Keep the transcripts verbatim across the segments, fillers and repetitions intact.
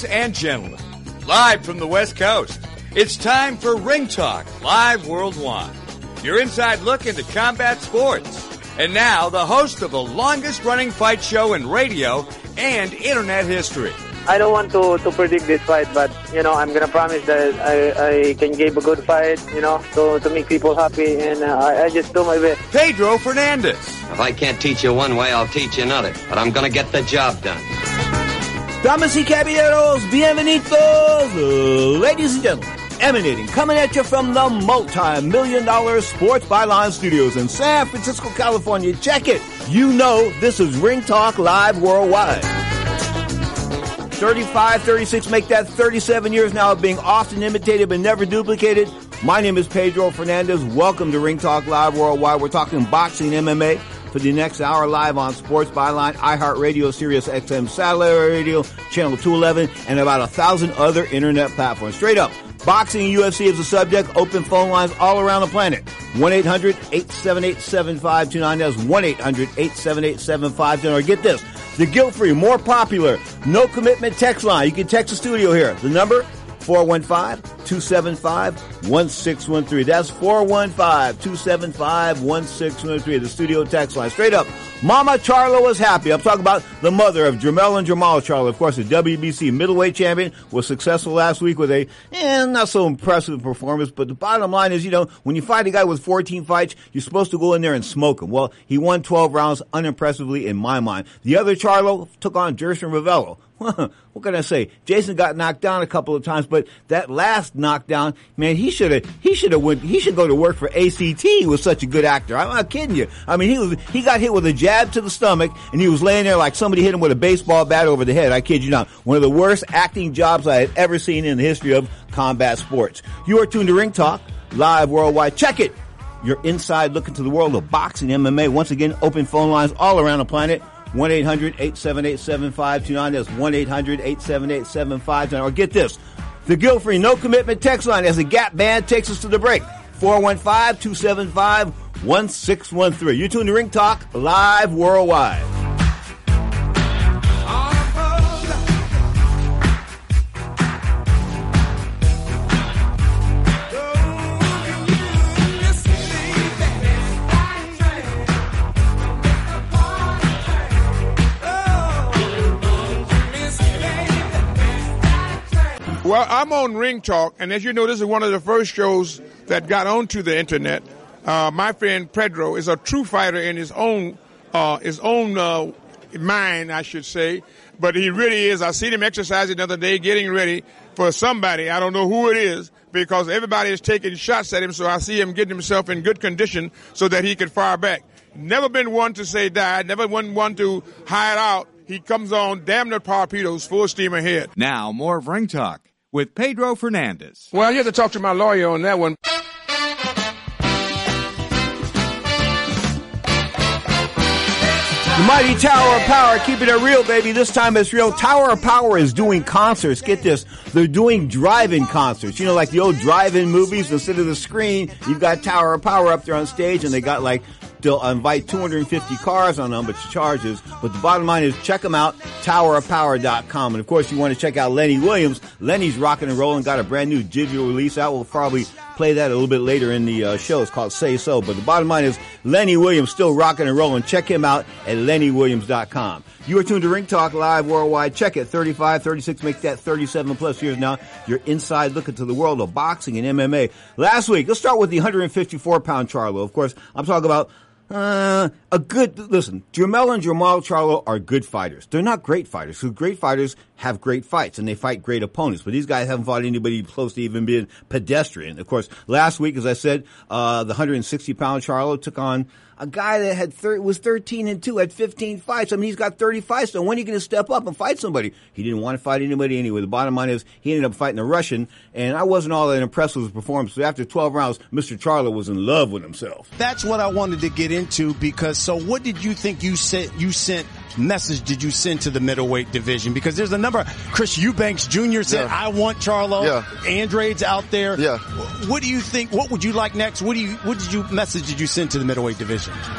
Ladies and gentlemen, live from the West Coast, it's time for Ring Talk Live Worldwide, your inside look into combat sports. And now, the host of the longest-running fight show in radio and internet history. I don't want to, to predict this fight, but, you know, I'm going to promise that I, I can give a good fight, you know, to, to make people happy, and uh, I, I just do my best. Pedro Fernandez. If I can't teach you one way, I'll teach you another, but I'm going to get the job done. Damas y caballeros, bienvenidos, ladies and gentlemen. Emanating, coming at you from the multi-million dollar Sports Byline Studios in San Francisco, California. Check it. You know this is Ring Talk Live Worldwide. thirty-five, thirty-six, make that thirty-seven years now of being often imitated but never duplicated. My name is Pedro Fernandez. Welcome to Ring Talk Live Worldwide. We're talking boxing, M M A for the next hour live on Sports Byline, iHeartRadio, Sirius X M Satellite Radio, Channel two eleven, and about a thousand other internet platforms. Straight up. Boxing and U F C is the subject. Open phone lines all around the planet. one eight hundred, eight seven eight, seven five two nine. That's one eight hundred, eight seven eight, seven five two nine. Or get this, the guilt-free, more popular, no-commitment text line. You can text the studio here. The number, four one five, two seven five, one six one three. That's four one five, two seven five, one six one three. The studio text line. Straight up. Mama Charlo was happy. I'm talking about the mother of Jermell and Jamal Charlo. Of course, the W B C middleweight champion was successful last week with a, eh, not so impressive performance. But the bottom line is, you know, when you fight a guy with fourteen fights, you're supposed to go in there and smoke him. Well, he won twelve rounds unimpressively in my mind. The other Charlo took on Jerson Ravello. What can I say? Jason got knocked down a couple of times, but that last knockdown, man, he should have, he should have went, he should go to work for A C T. He was such a good actor. I'm not kidding you. I mean, he was, he got hit with a jab to the stomach, and he was laying there like somebody hit him with a baseball bat over the head. I kid you not. One of the worst acting jobs I had ever seen in the history of combat sports. You are tuned to Ring Talk Live Worldwide. Check it. You're inside looking to the world of boxing, M M A. Once again, open phone lines all around the planet. one eight hundred, eight seven eight, seven five two nine. That's one eight hundred, eight seven eight, seven five two nine. Or get this, the guilt-free, no-commitment text line as the Gap Band takes us to the break. four one five, two seven five, one six one three. You're tuned to Ring Talk Live Worldwide. Well, I'm on Ring Talk, and as you know, this is one of the first shows that got onto the internet. Uh, my friend Pedro is a true fighter in his own, uh, his own uh, mind, I should say. But he really is. I seen him exercising the other day, getting ready for somebody. I don't know who it is, because everybody is taking shots at him. So I see him getting himself in good condition so that he can fire back. Never been one to say die. Never been one to hide out. He comes on damn near torpedoes, full steam ahead. Now, more of Ring Talk with Pedro Fernandez. Well, you have to talk to my lawyer on that one. The mighty Tower of Power, keeping it real, baby. This time it's real. Tower of Power is doing concerts. Get this. They're doing drive-in concerts. You know, like the old drive-in movies. Instead of the screen, you've got Tower of Power up there on stage, and they got like, they'll invite two hundred fifty cars on them, but charges. But the bottom line is, check them out, tower of power dot com. And of course, you want to check out Lenny Williams. Lenny's rocking and rolling, got a brand new digital release out. We'll probably play that a little bit later in the uh, show. It's called Say So. But the bottom line is, Lenny Williams still rocking and rolling. Check him out at lenny williams dot com. You are tuned to Ring Talk Live Worldwide. Check it, thirty-five, thirty-six, make that thirty-seven plus years now. You're inside looking to the world of boxing and M M A. Last week, let's start with the one fifty-four pound Charlo. Of course, I'm talking about Uh, a good, listen, Jermell and Jamal Charlo are good fighters. They're not great fighters, because great fighters have great fights, and they fight great opponents. But these guys haven't fought anybody close to even being pedestrian. Of course, last week, as I said, uh, the one sixty pound Charlo took on a guy that had thir- was thirteen and two, had fifteen fights. I mean, he's got thirty fights. So when are you going to step up and fight somebody? He didn't want to fight anybody anyway. The bottom line is he ended up fighting a Russian, and I wasn't all that impressed with his performance. So after twelve rounds, Mister Charlo was in love with himself. That's what I wanted to get into, because so what did you think you sent? You sent message did you send to the middleweight division? Because there's a number. Chris Eubanks Junior said, yeah. I want Charlo. Yeah. Andrade's out there. Yeah. What do you think? What would you like next? What do you? What did you message did you send to the middleweight division?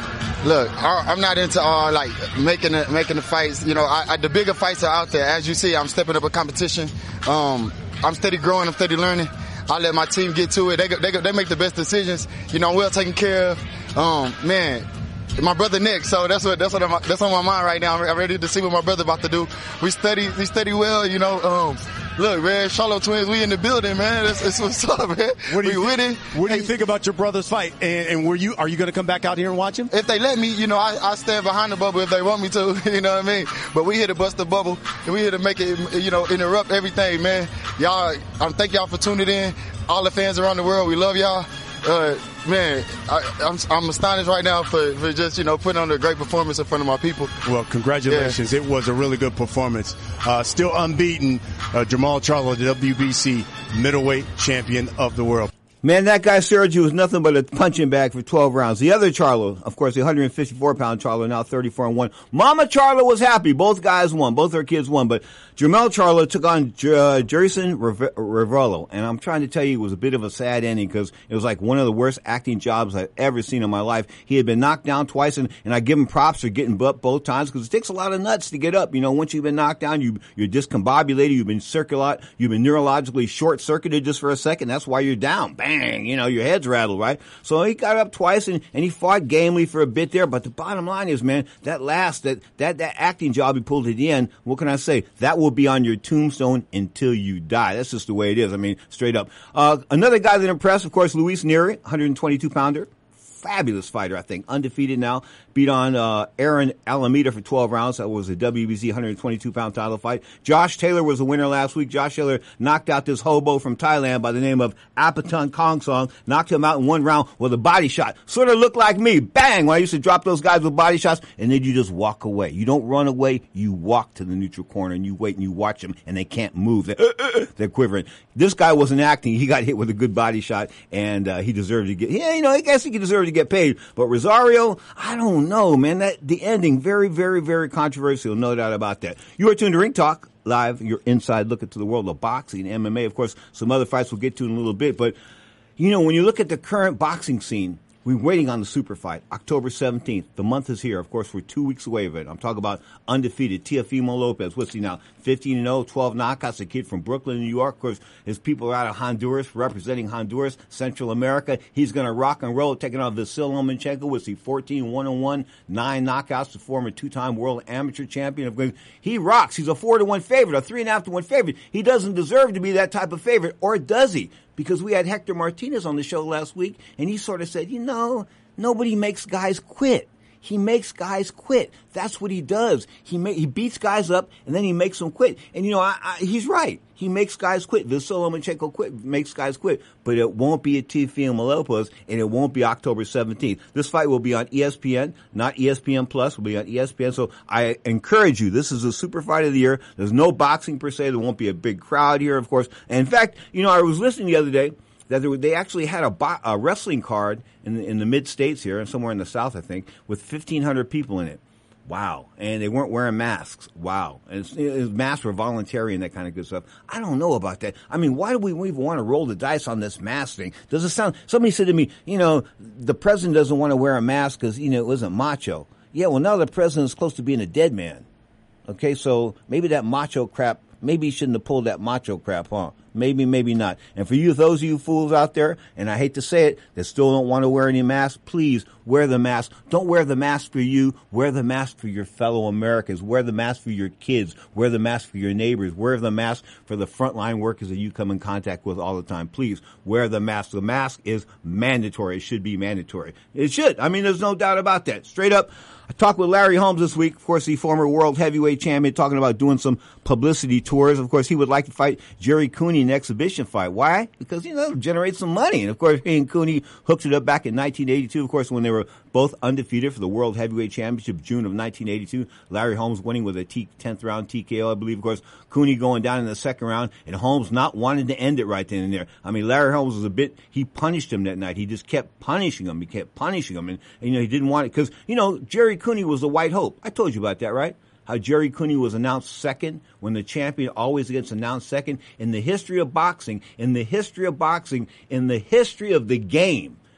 look, I, I'm not into all like making the, making the fights. You know, I, I, the bigger fights are out there. As you see, I'm stepping up a competition. Um, I'm steady growing. I'm steady learning. I let my team get to it. They they they make the best decisions. You know, I'm well taken care of. Um, man. My brother Nick, so that's what that's what I'm, that's on my mind right now. I'm ready to see what my brother about to do. We study, we study well, you know. Um, look, man, Charlotte Twins, we in the building, man. That's, that's what's up, man. What do you we think, winning. What do you think about your brother's fight? And, and were you are you going to come back out here and watch him? If they let me, you know, I, I stand behind the bubble if they want me to. You know what I mean? But we here to bust the bubble, and we here to make it, you know, interrupt everything, man. Y'all, um, thank y'all for tuning in. All the fans around the world, we love y'all. Uh, man, I, I'm, I'm astonished right now for, for just, you know, putting on a great performance in front of my people. Well, congratulations. Yeah. It was a really good performance. Uh, still unbeaten, uh, Jermall Charlo, the W B C middleweight champion of the world. Man, that guy Sergio was nothing but a punching bag for twelve rounds. The other Charlo, of course, the one hundred fifty-four pound Charlo, now thirty-four and one. Mama Charlo was happy. Both guys won. Both their kids won. But Jermell Charlo took on uh, Jerson Revello. And I'm trying to tell you, it was a bit of a sad ending because it was like one of the worst acting jobs I've ever seen in my life. He had been knocked down twice, and, and I give him props for getting up both times because it takes a lot of nuts to get up. You know, once you've been knocked down, you, you're discombobulated, you've been circulat, you've been neurologically short-circuited just for a second. That's why you're down. Bang! You know, your head's rattled, right? So he got up twice, and, and he fought gamely for a bit there. But the bottom line is, man, that last, that, that, that acting job he pulled at the end, what can I say? That will be on your tombstone until you die. That's just the way it is. I mean, straight up. Uh, another guy that impressed, of course, Luis Nery, one hundred twenty-two pounder. Fabulous fighter, I think. Undefeated now. Beat on uh, Aaron Alameda for twelve rounds. That was a W B C one hundred twenty-two pound title fight. Josh Taylor was the winner last week. Josh Taylor knocked out this hobo from Thailand by the name of Apatun Kongsong. Knocked him out in one round with a body shot. Sort of looked like me. Bang! When I used to drop those guys with body shots, and then you just walk away. You don't run away. You walk to the neutral corner, and you wait, and you watch them, and they can't move. They're, uh, uh, they're quivering. This guy wasn't acting. He got hit with a good body shot, and uh, he deserved to get, yeah, you know, I guess he deserved to get paid. But Rosario, I don't know, man. That the ending, very, very, very controversial. No doubt about that. You are tuned to Ring Talk Live, your inside look into the world of boxing, M M A. Of course, some other fights we'll get to in a little bit. But, you know, when you look at the current boxing scene, we're waiting on the super fight, October seventeenth. The month is here. Of course, we're two weeks away from it. I'm talking about undefeated Teofimo Lopez. What's he now? fifteen and oh, twelve knockouts. A kid from Brooklyn, New York. Of course, his people are out of Honduras, representing Honduras, Central America. He's going to rock and roll, taking on Vasil Lomachenko. Was he fourteen, one and one, nine knockouts, the former two-time world amateur champion. He rocks. He's a four to one favorite, a three and a half to one favorite. He doesn't deserve to be that type of favorite, or does he? Because we had Hector Martinez on the show last week, and he sort of said, you know, nobody makes guys quit. He makes guys quit. That's what he does. He ma- he beats guys up, and then he makes them quit. And, you know, I, I, he's right. He makes guys quit. Vasil Lomachenko quit, makes guys quit. But it won't be at Teofimo Lopez, and it won't be October seventeenth. This fight will be on E S P N, not E S P N Plus. It will be on E S P N. So I encourage you. This is a super fight of the year. There's no boxing per se. There won't be a big crowd here, of course. And in fact, you know, I was listening the other day that there, they actually had a, bo- a wrestling card in the, in the mid-states here, and somewhere in the south, I think, with fifteen hundred people in it. Wow. And they weren't wearing masks. Wow. And it's, it, masks were voluntary and that kind of good stuff. I don't know about that. I mean, why do we even want to roll the dice on this mask thing? Does it sound, somebody said to me, you know, the president doesn't want to wear a mask because, you know, it wasn't macho. Yeah, well, now the president is close to being a dead man. Okay, so maybe that macho crap, maybe he shouldn't have pulled that macho crap, huh? Maybe, maybe not. And for you, those of you fools out there, and I hate to say it, that still don't want to wear any masks, please wear the mask. Don't wear the mask for you. Wear the mask for your fellow Americans. Wear the mask for your kids. Wear the mask for your neighbors. Wear the mask for the frontline workers that you come in contact with all the time. Please wear the mask. The mask is mandatory. It should be mandatory. It should. I mean, there's no doubt about that. Straight up. I talked with Larry Holmes this week, of course, the former world heavyweight champion, talking about doing some publicity tours. Of course, he would like to fight Jerry Cooney in an exhibition fight. Why? Because, you know, generate some money. And, of course, he and Cooney hooked it up back in nineteen eighty-two, of course, when they were both undefeated for the World Heavyweight Championship, June of nineteen eighty-two. Larry Holmes winning with a T- tenth round T K O, I believe. Of course, Cooney going down in the second round, and Holmes not wanting to end it right then and there. I mean, Larry Holmes was a bit, he punished him that night. He just kept punishing him. He kept punishing him. And, and you know, he didn't want it because, you know, Jerry Cooney was the white hope. I told you about that, right? How Jerry Cooney was announced second when the champion always gets announced second. In the history of boxing, in the history of boxing, in the history of the game,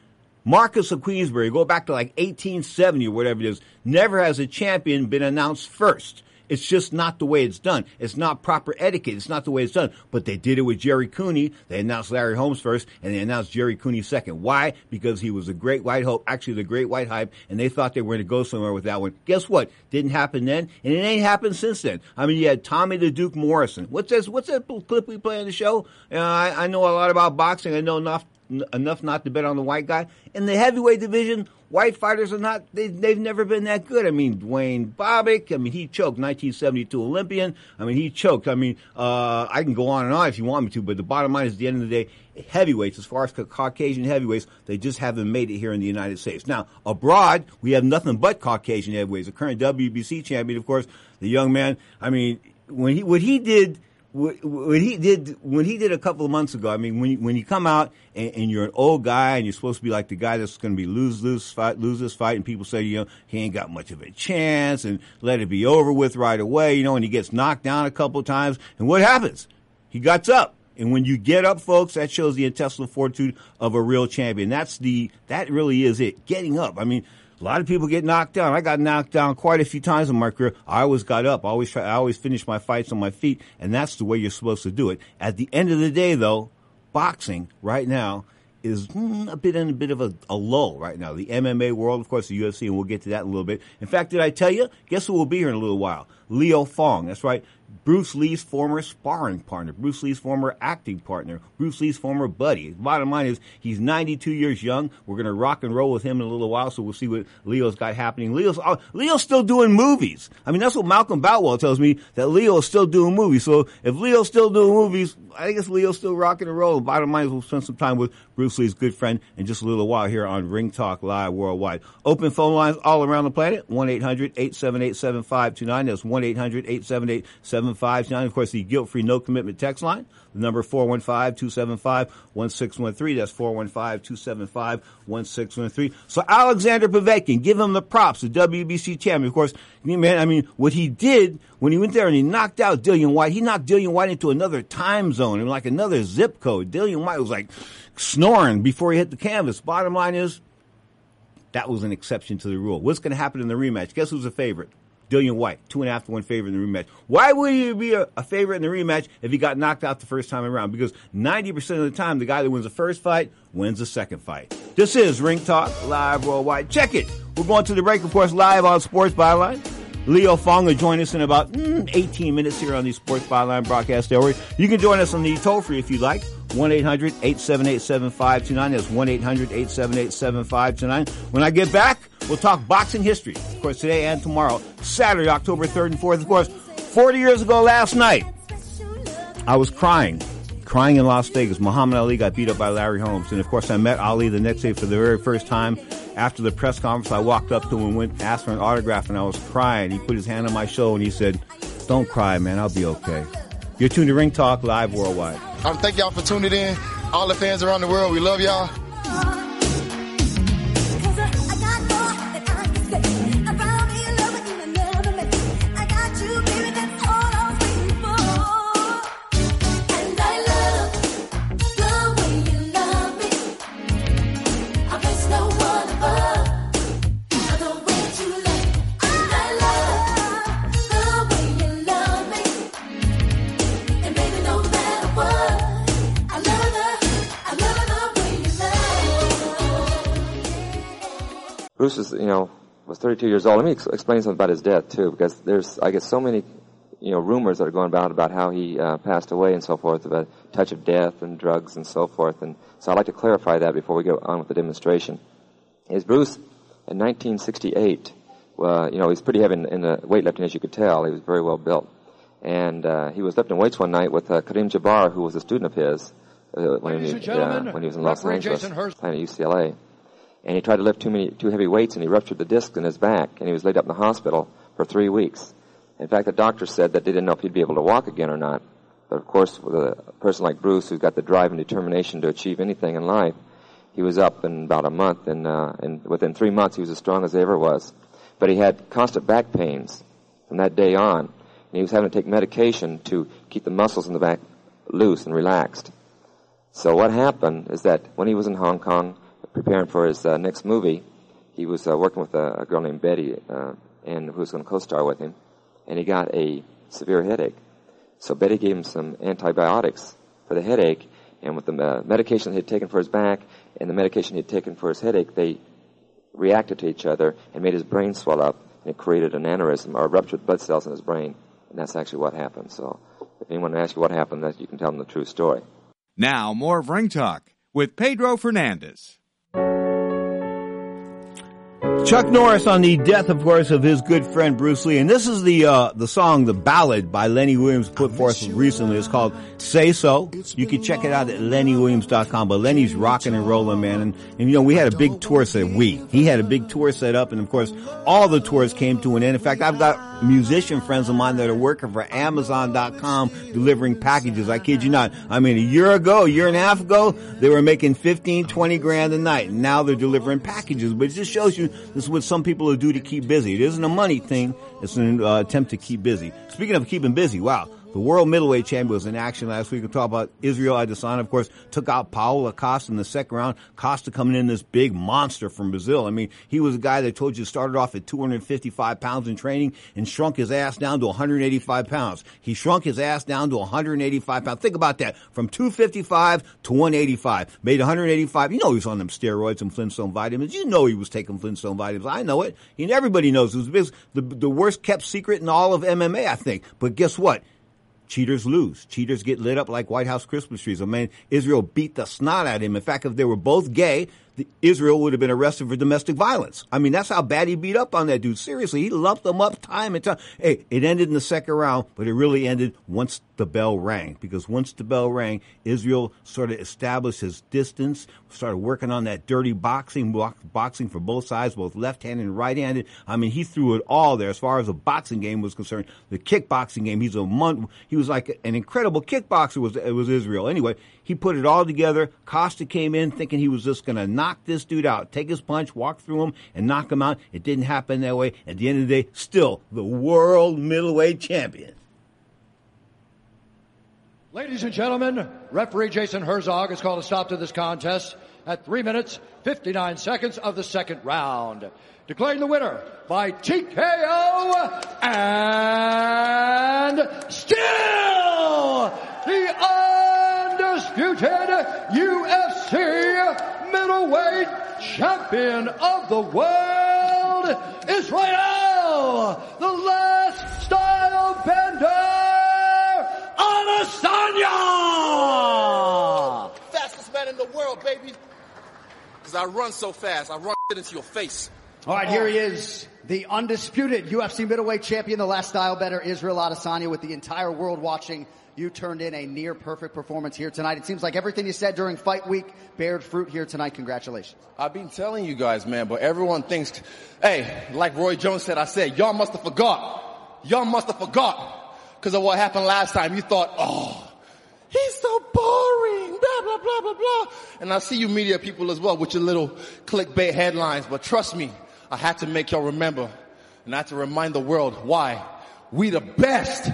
Marcus of Queensbury, go back to like eighteen seventy or whatever it is, never has a champion been announced first. It's just not the way it's done. It's not proper etiquette. It's not the way it's done. But they did it with Jerry Cooney. They announced Larry Holmes first, and they announced Jerry Cooney second. Why? Because he was the great white hope, actually the great white hype, and they thought they were going to go somewhere with that one. Guess what? Didn't happen then, and it ain't happened since then. I mean, you had Tommy the Duke Morrison. What's this? What's that clip we play on the show? Uh, I, I know a lot about boxing. I know enough enough not to bet on the white guy. In the heavyweight division, white fighters are not, they, they've never been that good. I mean, Dwayne Bobbitt, I mean, he choked, nineteen seventy-two Olympian. I mean, he choked. I mean, uh, I can go on and on if you want me to, but the bottom line is at the end of the day, heavyweights, as far as Caucasian heavyweights, they just haven't made it here in the United States. Now, abroad, we have nothing but Caucasian heavyweights. The current W B C champion, of course, the young man, I mean, when he, what he did, When he did, when he did a couple of months ago, I mean, when you, when you come out and, and you're an old guy and you're supposed to be like the guy that's going to be lose, lose fight, lose this fight, and people say, you know, he ain't got much of a chance, and let it be over with right away, you know, and he gets knocked down a couple of times, and what happens? He gets up. And when you get up, folks, that shows the intestinal fortitude of a real champion. That's the, that really is it. Getting up. I mean, a lot of people get knocked down. I got knocked down quite a few times in my career. I always got up. I always try, I always finish my fights on my feet, and that's the way you're supposed to do it. At the end of the day, though, boxing right now is mm, a bit in a bit of a, a lull right now. The M M A world, of course, the U F C, and we'll get to that in a little bit. In fact, did I tell you? Guess who will be here in a little while? Leo Fong. That's right. Bruce Lee's former sparring partner, Bruce Lee's former acting partner, Bruce Lee's former buddy. The bottom line is he's ninety-two years young. We're going to rock and roll with him in a little while, so we'll see what Leo's got happening. Leo's uh, Leo's still doing movies. I mean, that's what Malcolm Boutwell tells me, that Leo is still doing movies. So if Leo's still doing movies, I guess Leo's still rocking and rolling. Bottom line is we'll spend some time with Bruce Lee's good friend in just a little while here on Ring Talk Live Worldwide. Open phone lines all around the planet, one eight hundred eight seven eight seven five two nine. That's one eight hundred eight seven eight seven five two nine. Of course, the guilt-free, no-commitment text line. The number four one five, two seven five, one six one three. That's four one five, two seven five, one six one three. So Alexander Povetkin, give him the props, the W B C champion. Of course, man, I mean, what he did when he went there and he knocked out Dillian White, he knocked Dillian White into another time zone and like another zip code. Dillian White was like snoring before he hit the canvas. Bottom line is, that was an exception to the rule. What's going to happen in the rematch? Guess who's a favorite? Dillian White, two and a half to one favorite in the rematch. Why would he be a, a favorite in the rematch if he got knocked out the first time around? Because ninety percent of the time, the guy that wins the first fight wins the second fight. This is Ring Talk Live Worldwide. Check it. We're going to the break, of course, live on Sports Byline. Leo Fong will join us in about mm, eighteen minutes here on the Sports Byline broadcast area. You can join us on the toll-free if you'd like. one eight hundred eight seven eight seven five two nine. That's one eight hundred eight seven eight seven five two nine. When I get back, we'll talk boxing history. Of course, today and tomorrow, Saturday, October third and fourth. Of course, forty years ago last night, I was crying. Crying in Las Vegas. Muhammad Ali got beat up by Larry Holmes. And, of course, I met Ali the next day for the very first time. After the press conference, I walked up to him and went, asked for an autograph, and I was crying. He put his hand on my shoulder, and he said, "Don't cry, man. I'll be okay." You're tuned to Ring Talk Live Worldwide. Um, thank y'all for tuning in. All the fans around the world, we love y'all. Bruce is, you know, was thirty-two years old. Let me ex- explain something about his death, too, because there's, I guess, so many, you know, rumors that are going about about how he uh, passed away and so forth, about touch of death and drugs and so forth. And so I'd like to clarify that before we go on with the demonstration. Is Bruce, in nineteen sixty-eight, uh, you know, he's pretty heavy in, in the weightlifting, as you could tell. He was very well built. And uh, he was lifting weights one night with uh, Kareem Jabbar, who was a student of his uh, when, he, uh, when he was in Los Angeles, playing at U C L A. And he tried to lift too many, too heavy weights, and he ruptured the disc in his back, and he was laid up in the hospital for three weeks. In fact, the doctor said that they didn't know if he'd be able to walk again or not. But of course, with a person like Bruce, who's got the drive and determination to achieve anything in life, he was up in about a month, and, uh, and within three months, he was as strong as he ever was. But he had constant back pains from that day on, and he was having to take medication to keep the muscles in the back loose and relaxed. So what happened is that when he was in Hong Kong, preparing for his uh, next movie, he was uh, working with a, a girl named Betty, uh, and who was going to co-star with him, and he got a severe headache. So Betty gave him some antibiotics for the headache, and with the uh, medication he had taken for his back and the medication he had taken for his headache, they reacted to each other and made his brain swell up, and it created an aneurysm or ruptured blood cells in his brain, and that's actually what happened. So if anyone asks you what happened, that you can tell them the true story. Now, more of Ring Talk with Pedro Fernandez. Chuck Norris on the death, of course, of his good friend Bruce Lee. And this is the uh the song, the ballad by Lenny Williams put forth recently. It's called Say So. You can check it out at lenny williams dot com. But Lenny's rocking and rolling, man. And, and you know, we had a big tour set. We. He had a big tour set up. And, of course, all the tours came to an end. In fact, I've got musician friends of mine that are working for amazon dot com delivering packages. I kid you not. I mean, a year ago, a year and a half ago, they were making fifteen, twenty grand a night. And now they're delivering packages. But it just shows you this is what some people will do to keep busy. It isn't a money thing. It's an uh, attempt to keep busy. Speaking of keeping busy, wow. The world middleweight champion was in action last week. We talk about Israel Adesanya, of course, took out Paulo Acosta in the second round. Costa coming in, this big monster from Brazil. I mean, he was a guy that told you started off at two hundred fifty-five pounds in training and shrunk his ass down to one hundred eighty-five pounds. He shrunk his ass down to one hundred eighty-five pounds. Think about that. From two fifty-five to one eighty-five. Made one hundred eighty-five. You know he was on them steroids and Flintstone vitamins. You know he was taking Flintstone vitamins. I know it. And everybody knows it was the, the worst kept secret in all of M M A, I think. But guess what? Cheaters lose. Cheaters get lit up like White House Christmas trees. I mean, Israel beat the snot out of him. In fact, if they were both gay, the, Israel would have been arrested for domestic violence. I mean, that's how bad he beat up on that dude. Seriously, he lumped them up time and time. Hey, it ended in the second round, but it really ended once the bell rang. Because once the bell rang, Israel sort of established his distance, started working on that dirty boxing, boxing for both sides, both left-handed and right-handed. I mean, he threw it all there as far as the boxing game was concerned. The kickboxing game, he's a mon- he was like an incredible kickboxer, was, it was Israel. Anyway, he put it all together. Costa came in thinking he was just going to knock this dude out, take his punch, walk through him, and knock him out. It didn't happen that way. At the end of the day, still the world middleweight champion. Ladies and gentlemen, referee Jason Herzog has called a stop to this contest at three minutes, fifty-nine seconds of the second round. Declaring the winner by T K O and still the undisputed U F C middleweight champion of the world, Israel, the last style bender, Adesanya! Fastest man in the world, baby. Because I run so fast. I run it into your face. All right, here he is, the undisputed U F C middleweight champion, the last style better, Israel Adesanya, with the entire world watching. You turned in a near perfect performance here tonight. It seems like everything you said during fight week bared fruit here tonight. Congratulations. I've been telling you guys, man, but everyone thinks, hey, like Roy Jones said, I said, y'all must have forgot. Y'all must have forgot. Because of what happened last time. You thought, oh, he's so boring, blah, blah, blah, blah, blah. And I see you media people as well with your little clickbait headlines. But trust me, I had to make y'all remember. And I had to remind the world why we the best.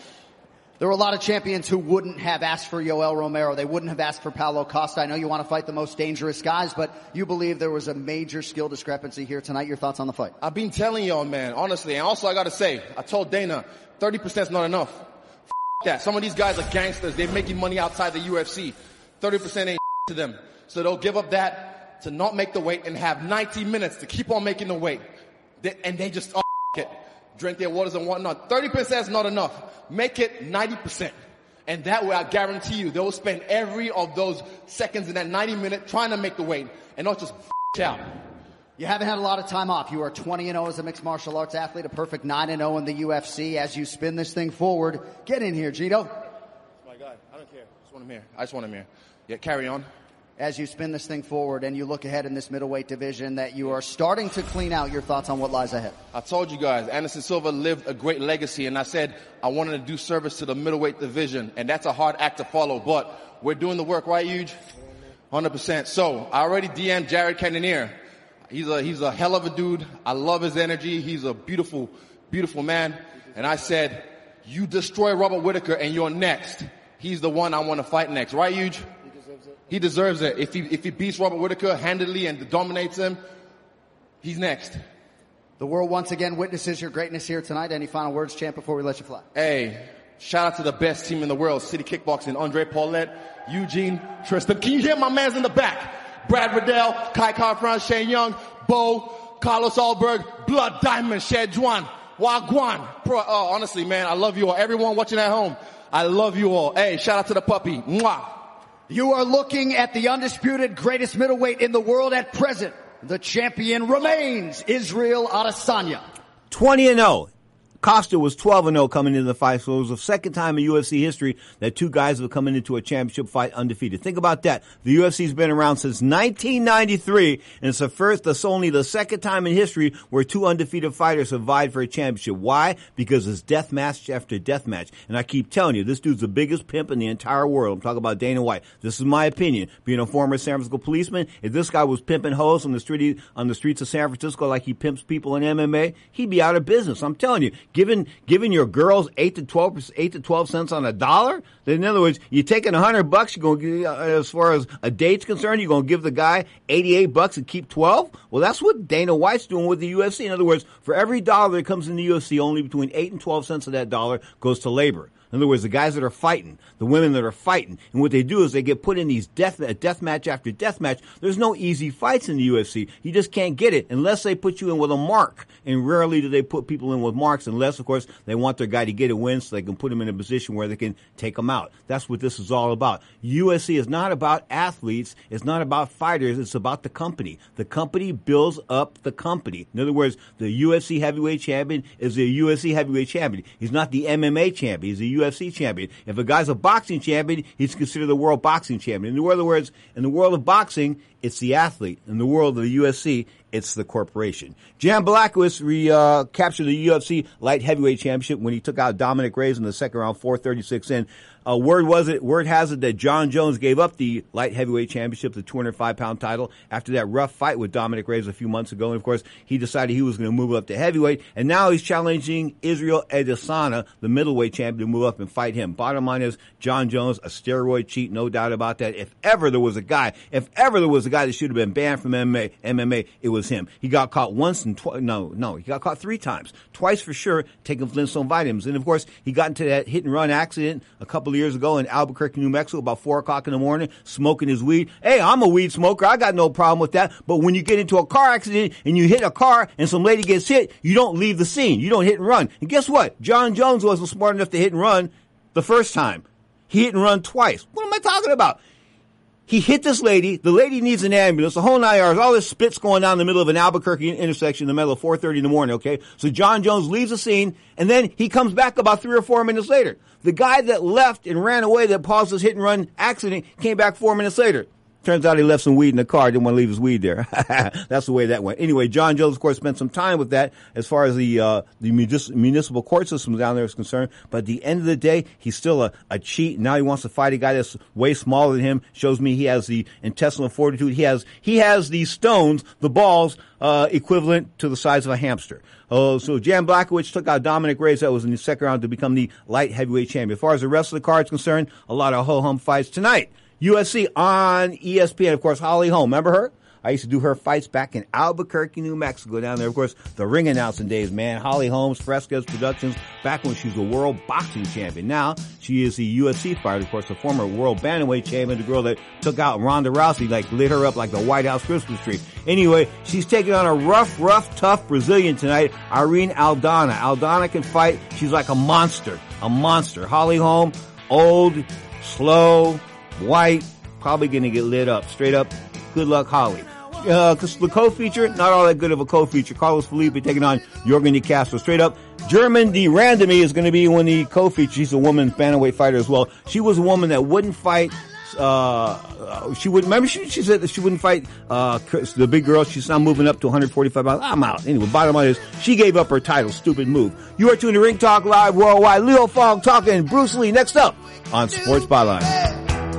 There were a lot of champions who wouldn't have asked for Yoel Romero. They wouldn't have asked for Paulo Costa. I know you want to fight the most dangerous guys, but you believe there was a major skill discrepancy here tonight. Your thoughts on the fight? I've been telling y'all, man, honestly. And also I got to say, I told Dana, thirty percent is not enough. F*** that. Some of these guys are gangsters. They're making money outside the U F C. thirty percent ain't to them. So they'll give up that to not make the weight and have ninety minutes to keep on making the weight. They, and they just, oh, it. Drink their waters and whatnot. thirty percent is not enough. Make it ninety percent. And that way I guarantee you they'll spend every of those seconds in that ninety minute trying to make the weight and not just f*** out. You haven't had a lot of time off. You are twenty and oh as a mixed martial arts athlete, a perfect nine and oh in the U F C. As you spin this thing forward, get in here, Gino. Oh my God, I don't care. I just want him here. I just want him here. Yeah, carry on. As you spin this thing forward and you look ahead in this middleweight division that you are starting to clean out, your thoughts on what lies ahead? I told you guys, Anderson Silva lived a great legacy, and I said I wanted to do service to the middleweight division, and that's a hard act to follow, but we're doing the work, right, Huge? one hundred percent. So I already D M'd Jared Cannonier. He's a, he's a hell of a dude. I love his energy. He's a beautiful, beautiful man. And I said, you destroy Robert Whitaker and you're next. He's the one I want to fight next. Right, Huge? He deserves it. If he, if he beats Robert Whittaker handedly and dominates him, he's next. The world once again witnesses your greatness here tonight. Any final words, champ, before we let you fly? Hey, shout out to the best team in the world, City Kickboxing, Andre Paulette, Eugene, Tristan. Can you hear my mans in the back? Brad Riddell, Kai Carfran, Shane Young, Bo, Carlos Alberg, Blood Diamond, Shed Juan, Wagwan. Pro, uh, honestly, man, I love you all. Everyone watching at home, I love you all. Hey, shout out to the puppy. Mwah. You are looking at the undisputed greatest middleweight in the world at present. The champion remains Israel Adesanya. twenty and oh. Costa was twelve and oh coming into the fight, so it was the second time in U F C history that two guys have come into a championship fight undefeated. Think about that. The U F C's been around since nineteen ninety-three, and it's the first, that's only the second time in history where two undefeated fighters have vied for a championship. Why? Because it's death match after death match. And I keep telling you, this dude's the biggest pimp in the entire world. I'm talking about Dana White. This is my opinion. Being a former San Francisco policeman, if this guy was pimping hoes on the street, on the streets of San Francisco like he pimps people in M M A, he'd be out of business. I'm telling you. Given, given your girls eight to twelve, eight to twelve cents on a dollar, then in other words, you're taking a hundred bucks, you're going to, uh, as far as a date's concerned, you're going to give the guy eighty-eight bucks and keep twelve? Well, that's what Dana White's doing with the U F C. In other words, for every dollar that comes in the U F C, only between eight and twelve cents of that dollar goes to labor. In other words, the guys that are fighting, the women that are fighting, and what they do is they get put in these death, death match after death match. There's no easy fights in the U F C. You just can't get it unless they put you in with a mark. And rarely do they put people in with marks unless, of course, they want their guy to get a win so they can put him in a position where they can take him out. That's what this is all about. U F C is not about athletes. It's not about fighters. It's about the company. The company builds up the company. In other words, the U F C heavyweight champion is a U F C heavyweight champion. He's not the M M A champion. He's a U F C champion. If a guy's a boxing champion, he's considered the world boxing champion. In other words, in the world of boxing, it's the athlete. In the world of the U F C, it's the corporation. Jan Blachowicz re, uh, captured the U F C light heavyweight championship when he took out Dominic Reyes in the second round, four thirty-six in. Uh, word was it, word has it that John Jones gave up the light heavyweight championship, the two hundred five pound title, after that rough fight with Dominic Reyes a few months ago. And of course, he decided he was going to move up to heavyweight. And now he's challenging Israel Adesanya, the middleweight champion, to move up and fight him. Bottom line is, John Jones, a steroid cheat, no doubt about that. If ever there was a guy, if ever there was a guy that should have been banned from M M A, M M A, it was him. He got caught once and twice, no, no, he got caught three times. Twice for sure, taking Flintstone vitamins. And of course, he got into that hit and run accident a couple of years ago in Albuquerque, New Mexico, about four o'clock in the morning, smoking his weed. Hey, I'm a weed smoker. I got no problem with that. But when you get into a car accident and you hit a car and some lady gets hit, you don't leave the scene. You don't hit and run. And guess what? John Jones wasn't smart enough to hit and run the first time. He hit and run twice. What am I talking about? He hit this lady. The lady needs an ambulance. The whole nine yards. All this splits going down in the middle of an Albuquerque intersection in the middle of four thirty in the morning, okay? So John Jones leaves the scene, and then he comes back about three or four minutes later. The guy that left and ran away that caused this hit-and-run accident came back four minutes later. Turns out he left some weed in the car. Didn't want to leave his weed there. That's the way that went. Anyway, John Jones, of course, spent some time with that as far as the uh the municipal court system down there is concerned. But at the end of the day, he's still a, a cheat. Now he wants to fight a guy that's way smaller than him. Shows me he has the intestinal fortitude. He has he has these stones, the balls, uh equivalent to the size of a hamster. Oh, so Jan Blachowicz took out Dominic Reyes. That was in the second round to become the light heavyweight champion. As far as the rest of the card is concerned, a lot of ho-hum fights tonight. U F C on E S P N, of course, Holly Holm. Remember her? I used to do her fights back in Albuquerque, New Mexico, down there. Of course, the ring announcing days, man. Holly Holmes, Fresquez Productions, back when she was a world boxing champion. Now, she is the U F C fighter, of course, the former world bantamweight champion, the girl that took out Ronda Rousey, like lit her up like the White House Christmas tree. Anyway, she's taking on a rough, rough, tough Brazilian tonight, Irene Aldana. Aldana can fight. She's like a monster, a monster. Holly Holm, old, slow, white, probably going to get lit up. Straight up, good luck, Holly. Uh, the co-feature, not all that good of a co-feature. Carlos Felipe taking on Jorgen De Castro. Straight up, German de Randamie is going to be one of the co-features. She's a woman bantamweight fighter as well. She was a woman that wouldn't fight, uh, she would, remember she, she said that she wouldn't fight, uh, the big girl. She's now moving up to one forty-five pounds. I'm out. Anyway, bottom line is, she gave up her title. Stupid move. You are tuned to Ring Talk Live Worldwide. Leo Fong talking Bruce Lee next up on Sports Byline.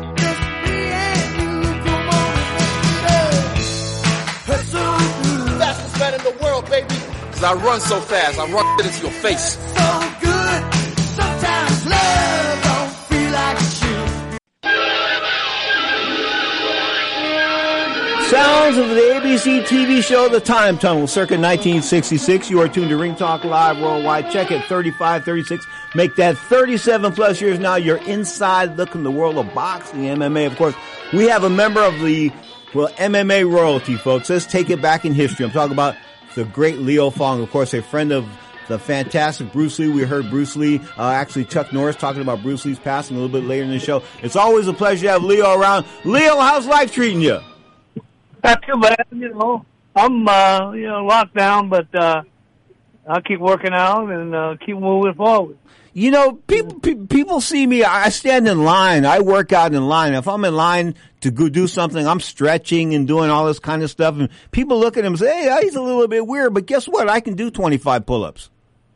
In the world, baby, cause I run so fast, I run it into your face. So good, sometimes love don't feel like it should. grounds of the A B C T V show The Time Tunnel, circa nineteen sixty-six. You are tuned to Ring Talk Live Worldwide. Check it, thirty-five, thirty-six. Make that thirty-seven plus years now. You're inside looking the world of boxing, M M A. Of course, we have a member of the, well, M M A royalty, folks. Let's take it back in history. I'm talking about the great Leo Fong, of course, a friend of the fantastic Bruce Lee. We heard Bruce Lee, uh, actually Chuck Norris talking about Bruce Lee's passing a little bit later in the show. It's always a pleasure to have Leo around. Leo, how's life treating you? Not too bad, you know. I'm, uh, you know, locked down, but, uh, I keep working out and, uh, keep moving forward. You know, people, pe- people see me, I stand in line, I work out in line. If I'm in line to go do something, I'm stretching and doing all this kind of stuff, and people look at him and say, hey, he's a little bit weird, but guess what? I can do twenty-five pull-ups.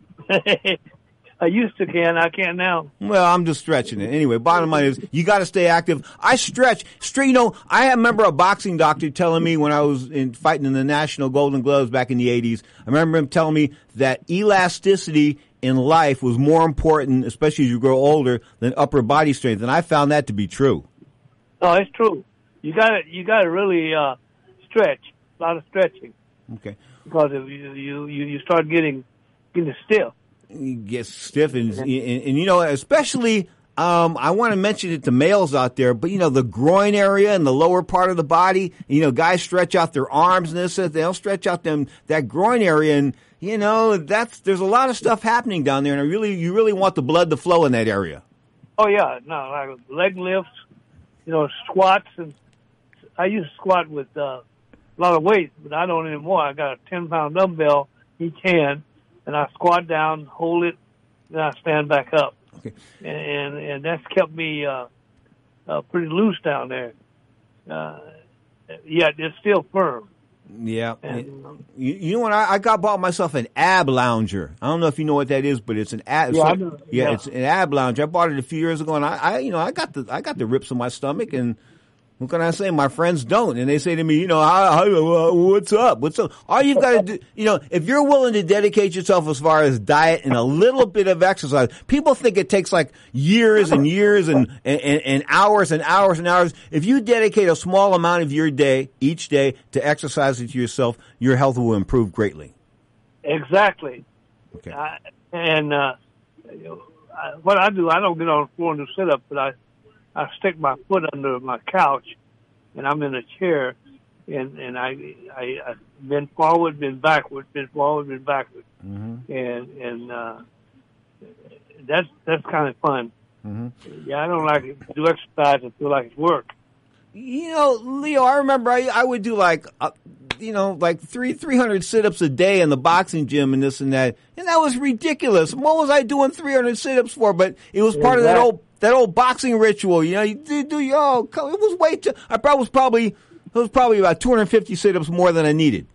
I used to can, I can't now. Well, I'm just stretching it. Anyway, bottom line is, you gotta stay active. I stretch. Straight, you know, I remember a boxing doctor telling me when I was in fighting in the National Golden Gloves back in the eighties, I remember him telling me that elasticity in life was more important, especially as you grow older, than upper body strength, and I found that to be true. No, it's true. You gotta, you gotta really, uh, stretch. A lot of stretching. Okay. Because if you, you, you, you start getting, getting stiff. You get stiff, and, and, and you know, especially, um, I want to mention it to males out there, but you know, the groin area and the lower part of the body, you know, guys stretch out their arms and this, they'll stretch out them, that groin area, and you know, that's, there's a lot of stuff happening down there, and I really, you really want the blood to flow in that area. Oh yeah, no, like leg lifts, you know, squats, and I used to squat with, uh, a lot of weight, but I don't anymore. I got a ten pound dumbbell each hand, and I squat down, hold it, then I stand back up. Okay. And and that's kept me uh, uh, pretty loose down there. Uh, yet it's still firm. Yeah. And, you, you know what? I, I got bought myself an ab lounger. I don't know if you know what that is, but it's an ab. Yeah, so, I know. yeah, Yeah. it's an ab lounger. I bought it a few years ago, and I, I, you know, I got the, I got the rips in my stomach, and what can I say? My friends don't, and they say to me, you know, how, how, uh, what's up? What's up? All you've got to do, you know, if you're willing to dedicate yourself as far as diet and a little bit of exercise, people think it takes like years and years and, and, and hours and hours and hours. If you dedicate a small amount of your day, each day, to exercising to yourself, your health will improve greatly. exactly. Okay. I, and uh, you know, I, what I do, I don't get on the floor and do sit up, but I I stick my foot under my couch, and I'm in a chair, and and I I I've been forward, been backward, been forward, been backward, Mm-hmm. and and uh, that's that's kind of fun. Mm-hmm. Yeah, I don't like to do exercise and feel like it's work. You know, Leo, I remember I, I would do like, uh, you know, like three, three hundred sit-ups a day in the boxing gym and this and that. And that was ridiculous. What was I doing three hundred sit-ups for? But it was part of that old, that old boxing ritual. You know, you do, do you, oh, it was way too, I probably was probably, it was probably about two hundred fifty sit-ups more than I needed.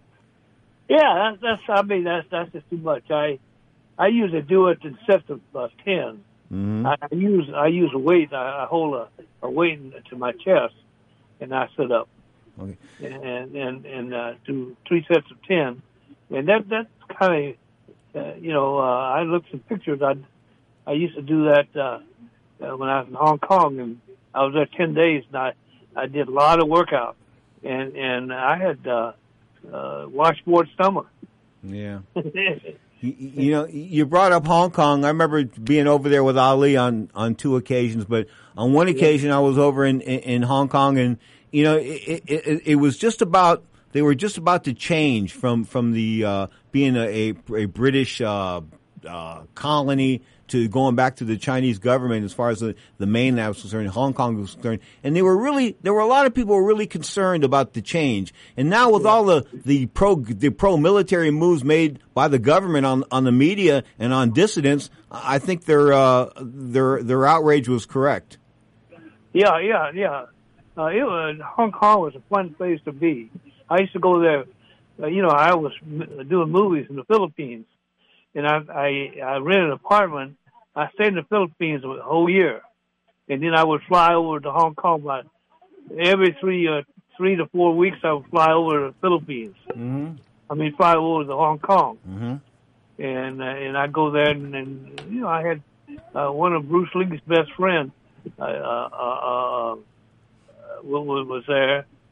Yeah, that's, that's I mean, that's, that's just too much. I, I usually do it in sets of uh, ten. Mm-hmm. I use I use a weight. I, I hold a, a weight to my chest, and I sit up. Okay. And and and uh, do three sets of ten, and that that's kind of uh, you know uh, I looked some pictures. I I used to do that uh, uh, when I was in Hong Kong, and I was there ten days, and I I did a lot of workout, and and I had uh, uh, washboard stomach. Yeah. You, you know, you brought up Hong Kong. I remember being over there with Ali on, on two occasions, but on one occasion I was over in, in, in Hong Kong, and you know, it, it, it was just about, they were just about to change from, from the, uh, being a, a, a British, uh, uh, colony to going back to the Chinese government as far as the, the mainland was concerned, Hong Kong was concerned. And they were really, there were a lot of people who were really concerned about the change. And now with all the, the pro, the pro-military moves made by the government on, on the media and on dissidents, I think their, uh, their, their outrage was correct. Yeah, yeah, yeah. Uh, it was, Hong Kong was a fun place to be. I used to go there. Uh, you know, I was m- doing movies in the Philippines, and I, I I rented an apartment. I stayed in the Philippines a whole year, and then I would fly over to Hong Kong. Like every three uh, three to four weeks, I would fly over to the Philippines. Mm-hmm. I mean, fly over to Hong Kong, Mm-hmm. and uh, and I go there, and, and you know, I had uh, one of Bruce Lee's best friends uh, uh, uh, was, was there,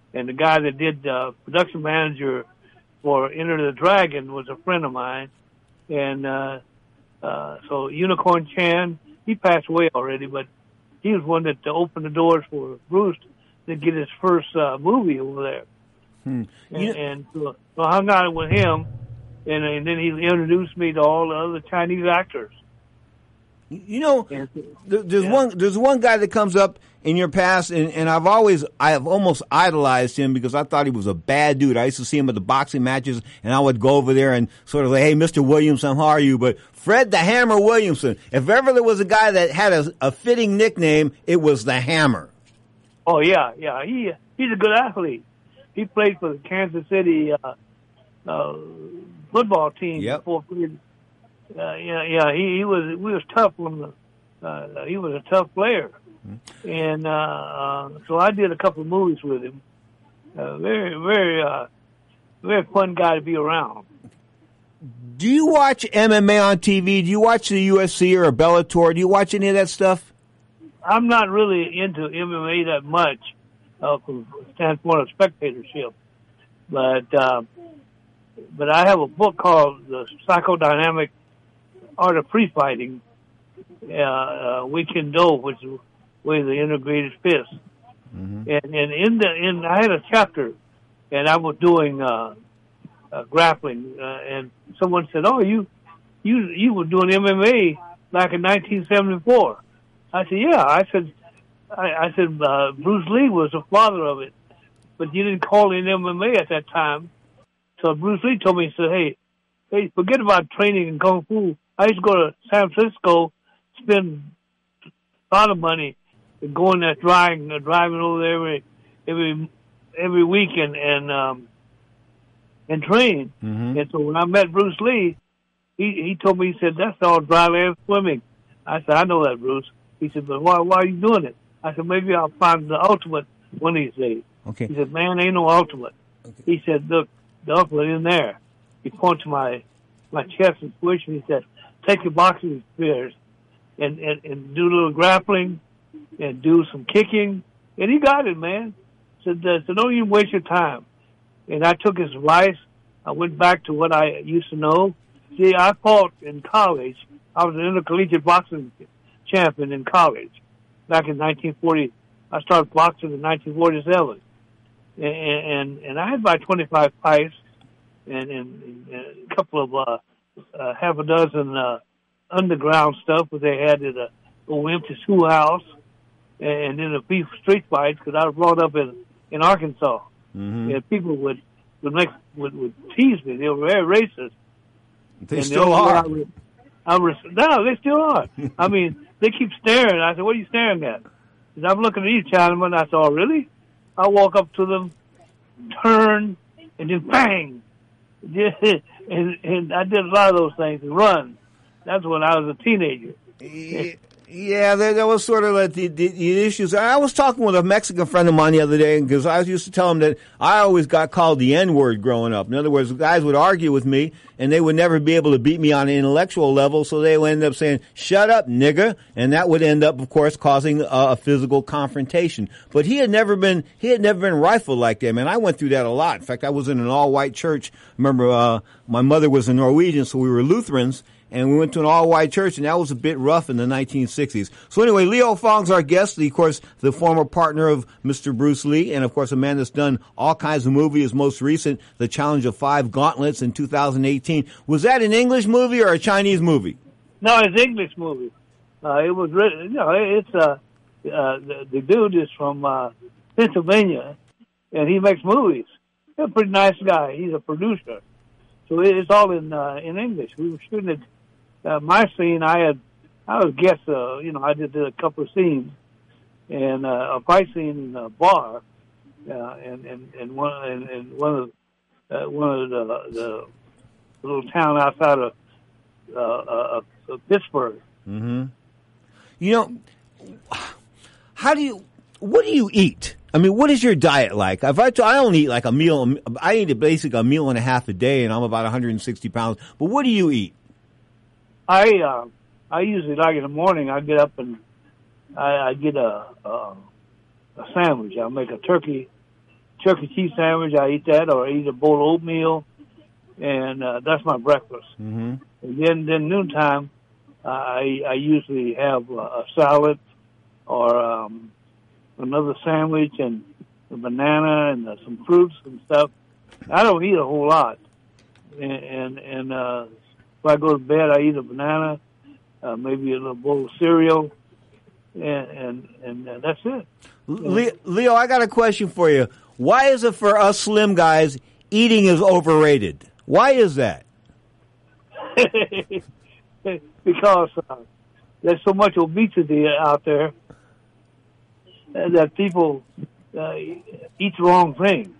and the guy that did uh, production manager for Enter the Dragon was a friend of mine, and uh, uh, so Unicorn Chan, he passed away already, but he was one that opened the doors for Bruce to get his first uh, movie over there. Hmm. And, You- and so, so I hung out with him, and, and then he introduced me to all the other Chinese actors. You know, And, there- there's yeah. one there's one guy that comes up in your past, and, and I've always I have almost idolized him because I thought he was a bad dude. I used to see him at the boxing matches, and I would go over there and sort of say, "Hey, Mister Williamson, how are you?" But Fred the Hammer Williamson, if ever there was a guy that had a, a fitting nickname, it was the Hammer. Oh yeah, yeah. He he's a good athlete. He played for the Kansas City uh, uh, football team. Yep. Before, uh, yeah, yeah. He, he was we was tough from the. Uh, he was a tough player, and uh, uh, so I did a couple of movies with him. Uh, very, very, uh, very fun guy to be around. Do you watch M M A on T V? Do you watch the U F C or Bellator? Do you watch any of that stuff? I'm not really into M M A that much uh, from the standpoint of spectatorship, but uh, but I have a book called The Psychodynamic Art of Free Fighting, uh, uh, Weekend Do, which is way the integrated fist, Mm-hmm. and and in the in I had a chapter, and I was doing uh, uh, grappling, uh, and someone said, "Oh, you you you were doing M M A back in nineteen seventy-four." I said, yeah. I said, I, I said, uh, Bruce Lee was the father of it, but you didn't call it M M A at that time. So Bruce Lee told me, he said, hey, hey, forget about training in Kung Fu. I used to go to San Francisco, spend a lot of money, and going there driving, uh, driving over there every, every, every week and, and, um, and train. Mm-hmm. And so when I met Bruce Lee, he, he told me, he said, that's all dry land swimming. I said, I know that, Bruce. He said, but why, why are you doing it? I said, maybe I'll find the ultimate one of these days. Okay. He said, man, ain't no ultimate. Okay. He said, look, the ultimate in there. He pointed to my, my chest and squish, and he said, take your boxing spears and, and, and do a little grappling and do some kicking. And he got it, man. Said, uh, so don't even waste your time. And I took his advice. I went back to what I used to know. See, I fought in college. I was an intercollegiate boxing champion in college back in nineteen forty. I started boxing in nineteen forty-seven, and and, and I had about twenty-five fights, and, and, and a couple of uh, uh, half a dozen uh, underground stuff that they had at a old empty schoolhouse, and then a few street fights because I was brought up in in Arkansas, Mm-hmm. and people would would make would, would tease me. They were very racist. They And still the only way are. I would- I was, no, they still are. I mean, they keep staring. I said, what are you staring at? And I'm looking at these Chinamen. I said, oh, really? I walk up to them, turn, and then bang. and, and I did a lot of those things and run. That's when I was a teenager. Yeah, there, there was sort of like the, the, the issues. I was talking with a Mexican friend of mine the other day because I used to tell him that I always got called the N-word growing up. In other words, guys would argue with me and they would never be able to beat me on an intellectual level, so they would end up saying, shut up, nigga, and that would end up, of course, causing a, a physical confrontation. But he had never been, he had never been rifled like that, man. I went through that a lot. In fact, I was in an all-white church. Remember, uh, my mother was a Norwegian, so we were Lutherans. And we went to an all-white church, and that was a bit rough in the nineteen sixties. So anyway, Leo Fong's our guest, the, of course, the former partner of Mister Bruce Lee, and of course a man that's done all kinds of movies. His most recent, The Challenge of Five Gauntlets in two thousand eighteen. Was that an English movie or a Chinese movie? No, it's an English movie. Uh, it was written, you know, it's, uh, uh, the, the dude is from, uh, Pennsylvania, and he makes movies. He's a pretty nice guy. He's a producer. So it's all in, uh, in English. We were shooting it. Uh, my scene, I had, I was guest, uh, you know, I did, did a couple of scenes, and uh, a fight scene in a bar, uh, and, and, and one, and, and one of, uh, one of the, the little town outside of, uh, uh, of Pittsburgh. Mm-hmm. You know, how do you, what do you eat? I mean, what is your diet like? If I, I only eat like a meal, I eat a basic a meal and a half a day, and I'm about one hundred sixty pounds. But what do you eat? I uh, I usually like in the morning. I get up and I, I get a, a a sandwich. I'll make a turkey turkey cheese sandwich. I eat that, or I eat a bowl of oatmeal, and uh, that's my breakfast. Mm-hmm. And then, then noontime, uh, I I usually have a, a salad or um, another sandwich and a banana and uh, some fruits and stuff. I don't eat a whole lot, and and, and uh, if I go to bed, I eat a banana, uh, maybe a little bowl of cereal, and and, and uh, that's it. Le- Leo, I got a question for you. Why is it for us slim guys eating is overrated? Why is that? Because uh, there's so much obesity out there that people uh, eat the wrong things.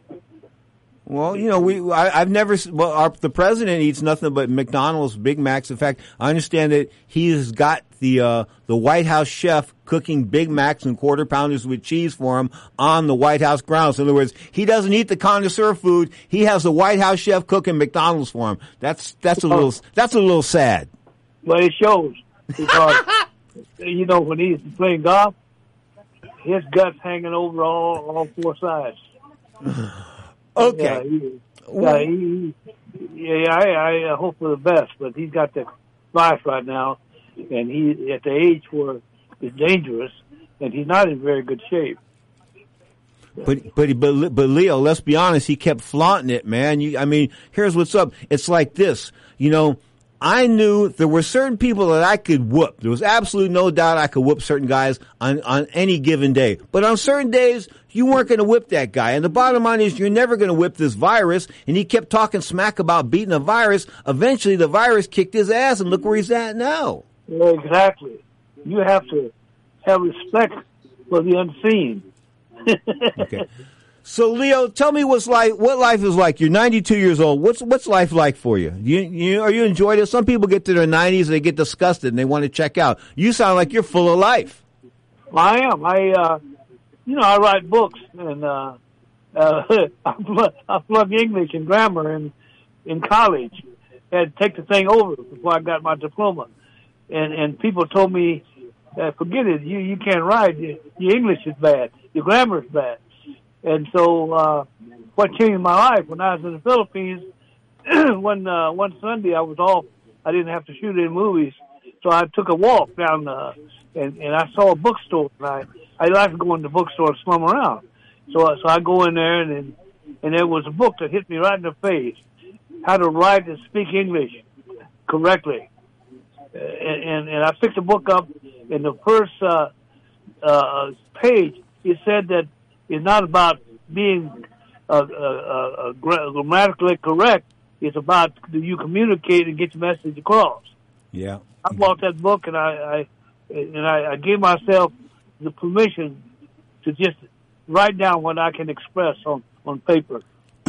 Well, you know, we I, I've never. Well, our, the president eats nothing but McDonald's, Big Macs. In fact, I understand that he has got the uh, the White House chef cooking Big Macs and quarter pounders with cheese for him on the White House grounds. In other words, he doesn't eat the connoisseur food. He has the White House chef cooking McDonald's for him. That's that's a little that's a little sad. Well, it shows because you know when he's playing golf, his guts hanging over all all four sides. Okay. Yeah, he, yeah, he, yeah I, I hope for the best, but he's got the virus right now, and he at the age where it's dangerous, and he's not in very good shape. But but but but Leo, let's be honest. He kept flaunting it, man. You, I mean, here's what's up. It's like this, you know. I knew there were certain people that I could whoop. There was absolutely no doubt I could whoop certain guys on, on any given day. But on certain days, you weren't going to whip that guy. And the bottom line is you're never going to whip this virus. And he kept talking smack about beating a virus. Eventually, the virus kicked his ass, and look where he's at now. Yeah, exactly. You have to have respect for the unseen. Okay. So, Leo, tell me what's like, what life is like. You're ninety-two years old. What's what's life like for you? You, you are you enjoying it? Some people get to their nineties and they get disgusted and they want to check out. You sound like you're full of life. I am. I, uh, you know, I write books and uh, uh, I, plug, I plug English and grammar in in college. I had to take the thing over before I got my diploma, and and people told me, uh, "Forget it. You you can't write. Your, your English is bad. Your grammar is bad." And so, uh, what changed my life when I was in the Philippines, one, uh, one Sunday I was off. I didn't have to shoot any movies. So I took a walk down, uh, and, and I saw a bookstore. And I, I like to go in the bookstore and slum around. So, so I go in there and, and, and there was a book that hit me right in the face. How to write and speak English correctly. Uh, and, and, and I picked the book up in the first, uh, uh, page. It said that it's not about being uh, uh, uh, grammatically correct. It's about do you communicate and get your message across. Yeah. I bought that book and I, I and I, I gave myself the permission to just write down what I can express on, on paper.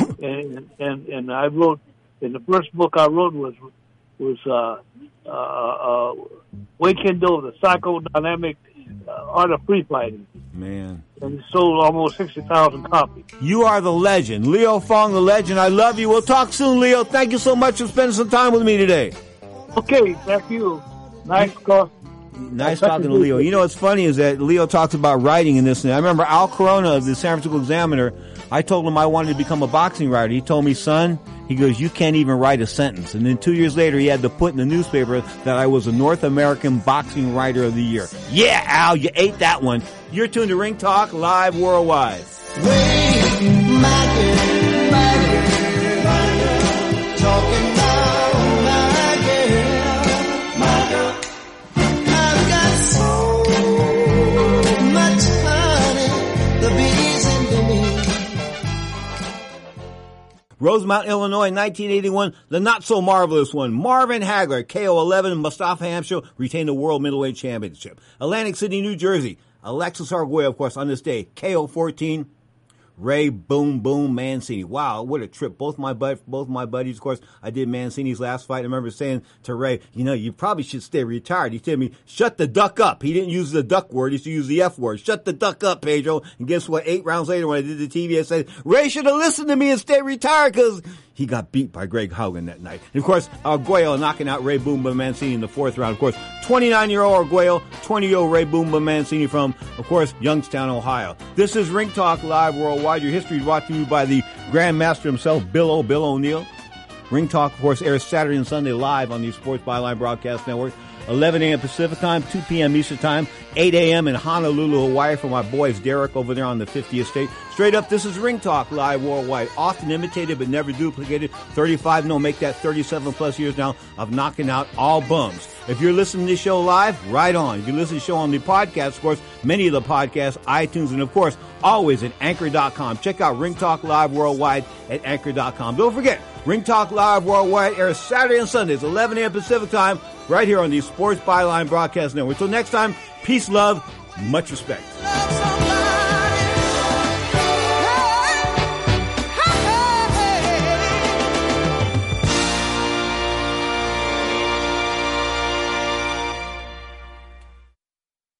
and, and and I wrote, and the first book I wrote was was uh, uh, uh, Wakendo, the Psychodynamic uh, Art of Free Fighting. Man. And it sold almost sixty thousand copies. You are the legend. Leo Fong, the legend. I love you. We'll talk soon, Leo. Thank you so much for spending some time with me today. Okay, thank you. Nice talk. Nice talking to Leo. You know what's funny is that Leo talks about writing in this. I remember Al Corona of the San Francisco Examiner, I told him I wanted to become a boxing writer. He told me, son, he goes, you can't even write a sentence. And then two years later, he had to put in the newspaper that I was a North American Boxing Writer of the Year. Yeah, Al, you ate that one. You're tuned to Ring Talk Live Worldwide. Way, my girl, my girl, my girl, talking about my girl, my girl. I've got so much honey, the bees in the me. Rosemount, Illinois, nineteen eighty-one, the not-so-marvelous one. Marvin Hagler, K O eleven, Mustafa Hamsho retained the World Middleweight Championship. Atlantic City, New Jersey, Alexis Arguello, of course, on this day, K O fourteen, Ray Boom Boom Mancini. Wow, what a trip. Both my bud, both my buddies, of course, I did Mancini's last fight. I remember saying to Ray, you know, you probably should stay retired. He told me, shut the duck up. He didn't use the duck word. He used to use the F word. Shut the duck up, Pedro. And guess what? Eight rounds later when I did the T V, I said, Ray should have listened to me and stayed retired because he got beat by Greg Haugen that night. And of course, Arguello knocking out Ray Boom Boom Mancini in the fourth round. Of course, twenty-nine-year-old Arguello, twenty-year-old Ray Boom Boom Mancini from, of course, Youngstown, Ohio. This is Ring Talk Live Worldwide. Worldwide. Your history is brought to you by the Grandmaster himself, Bill O. Bill O'Neill. Ring Talk, of course, airs Saturday and Sunday live on the Sports Byline Broadcast Network. eleven a.m. Pacific Time, two p.m. Eastern Time, eight a.m. in Honolulu, Hawaii for my boys Derek over there on the fiftieth State. Straight up, this is Ring Talk live worldwide. Often imitated but never duplicated. thirty-five, no, make that thirty-seven plus years now of knocking out all bums. If you're listening to this show live, right on. If you listen to the show on the podcast, of course, many of the podcasts, iTunes, and of course, always at anchor dot com. Check out Ring Talk Live Worldwide at anchor dot com. Don't forget, Ring Talk Live Worldwide airs Saturday and Sundays, eleven a.m. Pacific Time, right here on the Sports Byline Broadcast Network. Until next time, peace, love, much respect.